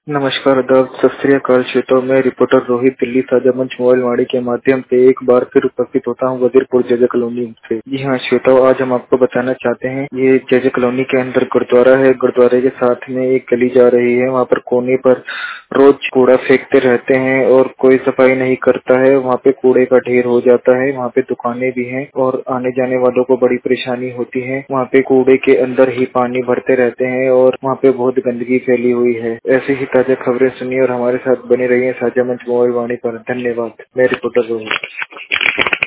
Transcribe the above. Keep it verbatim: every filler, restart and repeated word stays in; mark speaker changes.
Speaker 1: नमस्कार आदाब, सत श्री अकाल श्रोताओं। मैं रिपोर्टर रोहित दिल्ली साझा मंच मोबाइल वाणी के माध्यम से एक बार फिर उपस्थित होता हूँ वजीरपुर जज कॉलोनी से। जी हाँ श्रोताओं, आज हम आपको बताना चाहते हैं, ये जज कॉलोनी के अंदर गुरुद्वारा है। गुरुद्वारे के साथ में एक गली जा रही है। वहाँ पर कोने पर रोज कूड़ा फेंकते रहते हैं और कोई सफाई नहीं करता है। वहाँ पे कूड़े का ढेर हो जाता है। वहाँ पे दुकानें भी हैं और आने जाने वालों को बड़ी परेशानी होती है। वहाँ पे कूड़े के अंदर ही पानी भरते रहते हैं और वहाँ पे बहुत गंदगी फैली हुई है। ऐसी ही ताजा खबरें सुनिए और हमारे साथ बने रहिए साझा मंच मोबाइल वाणी पर। धन्यवाद। मैं रिपोर्टर रोहित।